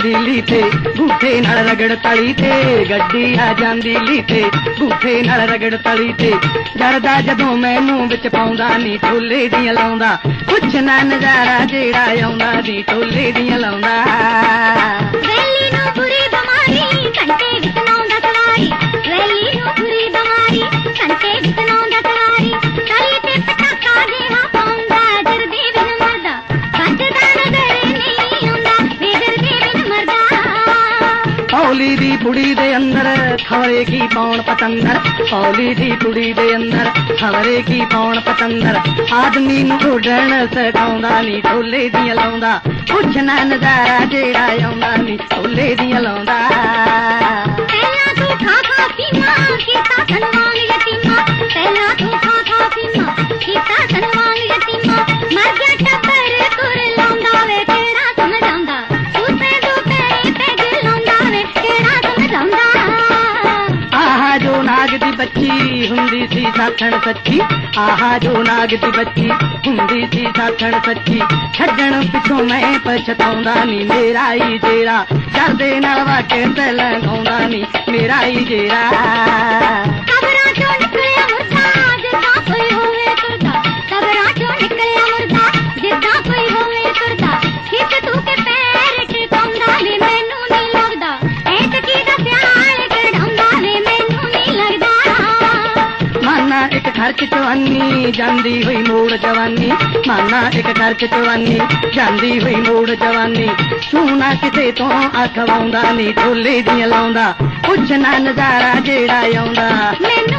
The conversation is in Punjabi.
ਜਾਂਦੀ ਲੀਤੇ ਗੂਠੇ ਨਾਲ ਰਗੜ ਤਲੀ ਤੇ, ਗੱਡੀ ਆ ਜਾਂਦੀ ਲੀਤੇ ਗੂਠੇ ਨਾਲ ਰਗੜ ਤਲੀ ਤੇ, ਜਰਦਾ ਜਦੋਂ ਮੈਨੂੰ ਵਿੱਚ ਪਾਉਂਦਾ ਨੀ ਢੋਲੇ ਦੀਆਂ ਲਾਉਂਦਾ, ਕੁਛ ਨਾ ਨਜ਼ਾਰਾ ਜਿਹੜਾ ਆਉਂਦਾ ਨੀ ਢੋਲੇ ਦੀਆਂ ਲਾਉਂਦਾ। ਵੈਲੀ ਨੂੰ ਬੁਰੀ ਬਿਮਾਰੀ ਘੰਟੇ ਵਿੱਚ ਲਾਉਂਦਾ ਸਵਾਰੀ, ਵੈਲੀ ਨੂੰ ਬੁਰੀ ਬਿਮਾਰੀ ਘੰਟੇ ਵਿੱਚ ਲਾਉਂਦਾ ਸਵਾਰੀ, ਤਲੀ ਤੇ ਪਟਾਕਾ ਜਿਹਾ ਪਾਉਂਦਾ ਜਰਦੇ ਬਿਨ ਮਰਦਾ, ਵੱਜਦਾ ਨਜ਼ਰ ਨਹੀਂ ਆਉਂਦਾ ਵੇ ਜਰਦੇ ਬਿਨ ਮਰਦਾ। ਹੌਲੀ ਦੀ ਕੁੜੀ ਦੇ ਅੰਦਰ ਖਬਰੇ ਕੀ ਪਾਉਣ ਪਤੰਦਰ, ਹੌਲੀ ਦੀ ਕੁੜੀ ਦੇ ਅੰਦਰ ਖਬਰੇ ਕੀ ਪਾਉਣ ਪਤੰਦਰ, ਆਦਮੀ ਨੂੰ ਉੱਡਣ ਸਿਖਾਉਂਦਾ ਨੀ ਢੋਲੇ ਦੀਆਂ ਲਾਉਂਦਾ, ਕੁਛ ਨਾ ਨਜ਼ਾਰਾ ਜਿਹੜਾ ਆਉਂਦਾ ਨੀ ਢੋਲੇ ਦੀਆਂ ਲਾਉਂਦਾ। ਪਹਿਲਾਂ ਤੂੰ ਖਾ ਖਾ ਪੀਮਾ ਕੀਤਾ ਸਨਵਾਨ ਯਤੀਮਾ, ਪਹਿਲਾਂ ਤੂੰ ਖਾ ਖਾ ਪੀਮਾ ਕੀਤਾ ਸਨਵਾਨ ਯਤੀਮਾ, ਮਰ ਗਿਆ ਟੱਬਰ ਤੁਰ ਲਾਉਂਦਾ ਵੇ ਕਿਹੜਾ ਸਮਝਾਉਂਦਾ, ਤੂੰ ਤੇ ਦੁਪਹਿਰੇ ਪੈਗ ਲਾਉਂਦਾ ਵੇ ਕਿਹੜਾ ਸਮਝਾਉਂਦਾ। ਆਹਾ ਜੋ ਨਾਗ ਦੀ ਬੱਚੀ ਹੁੰਦੀ ਸੀ ਸਾਥਣ ਸੱਚੀ, ਆਹਾ ਜੋ ਨਾਗ ਦੀ ਬੱਚੀ ਹੁੰਦੀ ਸੀ ਸਾਥਣ ਸੱਚੀ, ਛੱਡਣ ਪਿੱਛੋਂ ਮੈਂ ਪਛਤਾਉਂਦਾ ਨੀ ਮੇਰਾ ਹੀ ਜੇਰਾ, ਕਰਦੇ ਨਾਲ ਵਾਕੇ ਤੇ ਲੰਘਾਉਂਦਾ ਨੀ ਮੇਰਾ ਹੀ ਜੇਰਾ। ਕਬਰਾਂ ਚੋਂ ਨਿਕਲਿਆ ਮੁਰਦਾ ਜਿੱਦਾਂ ਕੋਈ ਹੋਵੇ ਤੁਰਦਾ, ਕਬਰਾਂ ਚੋਂ ਨਿਕਲਿਆ ਮੁਰਦਾ ਜਿੱਦਾਂ ਕੋਈ ਹੋਵੇ ਤੁਰਦਾ, ਖਿੱਚ ਤੂੰ ਕੇ ਪੈਰ ਟਿਕਾਉਂਦਾ ਵੇ ਮੈਨੂੰ ਨਹੀਂ ਲੱਗਦਾ, ਐਤਕੀ ਦਾ ਸਿਆਲ ਕਢਾਉਂਦਾ ਵੇ ਮੈਨੂੰ ਨਹੀਂ ਲੱਗਦਾ। ਮਾਨਾ ਇੱਕ ਖਰਚ ਜਵਾਨੀ ਜਾਂਦੀ ਹੋਈ ਮੋੜ ਜਵਾਨੀ, ਮਾਨਾ ਇੱਕ ਖਰਚ ਜਵਾਨੀ ਜਾਂਦੀ ਹੋਈ ਮੋੜ ਜਵਾਨੀ, ਸੂਨਾ ਕਿਸੇ ਤੋਂ ਅਖਵਾਉਂਦਾ ਨੀ ਢੋਲੇ ਦੀਆਂ ਲਾਉਂਦਾ, ਕੁਛ ਨਾ ਨਜ਼ਾਰਾ ਜਿਹੜਾ ਆਉਂਦਾ ਮੈਨੂੰ